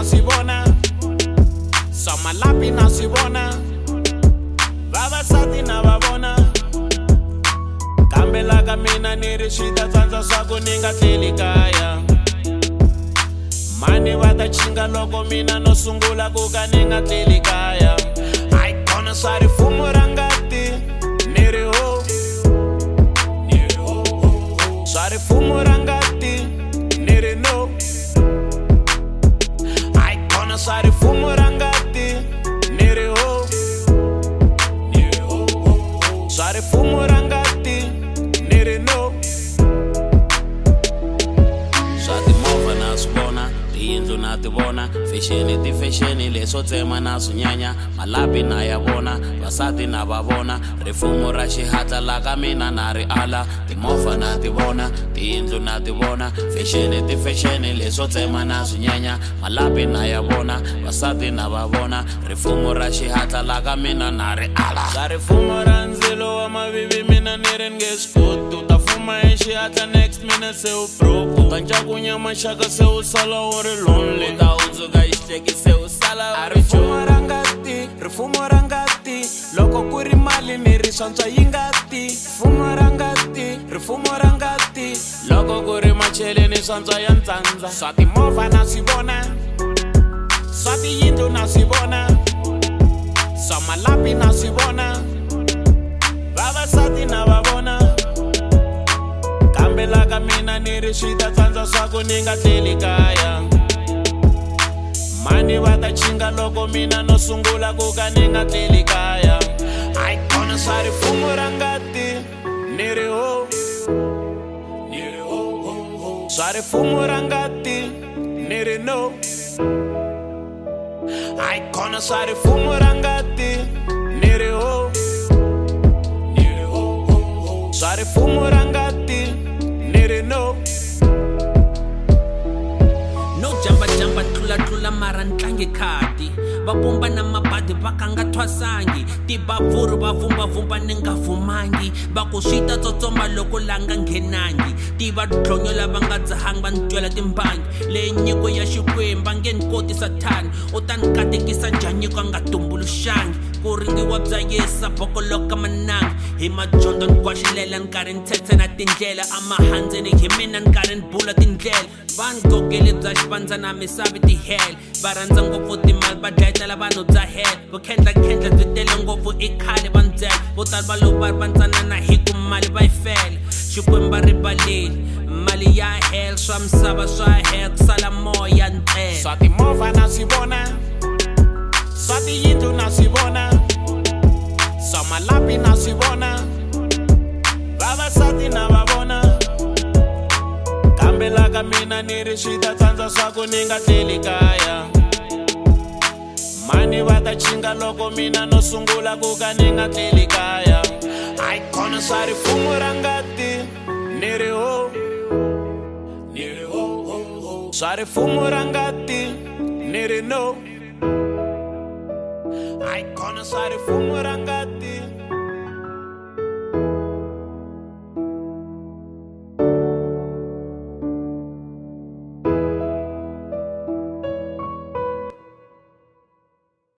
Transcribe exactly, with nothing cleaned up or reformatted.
nasibona, somalapi nasibona, vavasati na vavona. Kambela ka mina ni ri swita tsandza swa ku ni nga tleli kaya. Mani va ta chinga loko mina no sungula ku ka ni nga tleli kaya. A hi kona swa rifumo ra ngati ni ri ho, ni ri ho, ho, ho. Swa rifumo ra ngati ni ri no. A hi kona swa rifumo ra ngati ni ri ho, ni ri ho, ho, ho. Swa rifumo ra ngati ni ri no. Swa timovha na swi vona, tiyindlu na ti vona, fexeni ti fexeni leswo tsema na swinyanya, malapi na ya vona, vasati na va vona, rifumo ra xihatla la ka mina na ri ala. Timovha na ti vona, tiyindlu na ti vona, fexeni ti fexeni leswo tsema na swinyanya, malapi na ya vona, vasati na va vona, rifumo ra xihatla la ka mina na ri ala. Swa rifumo ra ndzilo wa mavivi mina ni ri nge swi koti, u ta fuma hi xihatla next minute se u broke, u ta ncakunya maxaka se u sala u ri lonely, u ta hundzuka xiteki se u sala u ri rifumo ra ngati, rifumo ra ngati, loko ku ri mali ni ri swantswa yi ngati. Rifumo ra ngati, rifumo ra ngati, loko ku ri macheleni swantswa ya ntsandza. Swa timovha na swi vona, swa tiyindlu na swi vona, swa malapi na swi vona, vavasati na va vona. Kambela ka mina ni ri swi ta tsandza swa ku ni nga tleli kaya. Mani va ta chinga loko mina no sungula ku ka ni nga tleli kaya. A hi kona swa rifumo ra ngati ni ri ho, ni ri ho, ho, ho. Swa rifumo ra ngati ni ri no. A hi kona swa rifumo ra ngati ni ri ho, ni ri ho, ho, ho. Swa rifumo ra ngati ni ri no. No jamba jamba tlula tlula mara ntlangi khadi, va pumba na mabadi va ka nga thwasangi, tibavhuri va vumba vumba ni nga vumangi, va ku swi ta tsotsomba loko la nga nghenangi, ti va dlonyola va nga dzahangi va ni twela timbangi, leyi nyiko ya xikwembu va nge ni koti sathani, u ta ni katekisa njhani nyiko a nga tumbuluxangi, ku ringiwa bya yesa bokoloka mananga, hi majondo ni gwaxilela ni karhi ni tshetshe na tindlela, amahandzeni hi mina ni karhi ni bula tindlela, va ni gogele bya xivandza na misava ti hela, va rhandza ngopfu timali va dlayetela vanhu bya hela, vukhendlakhendla byi tele ngopfu i khale va ni byela, vo tala va loko va ri va ntsanana hi ku mali va yi fela, xikwembu va rivaleli mali ya hela, swa misava swa hela ku sala moya ntsena. Swa timovha na swi vona, swa tiyindlu na swi vona, swa malapi na swi vona, vavasati na va vona. Kambela ka mina ni ri swi ta tsandza swa ku ni nga tleli kaya. Mani va ta chinga loko mina no sungula ku ka ni nga tleli kaya. A hi kona swa rifumo ra ngati ni ri ho, ni ri ho, ho, ho. Swa rifumo ra ngati ni ri no. A hi kona swa rifumo ra ngati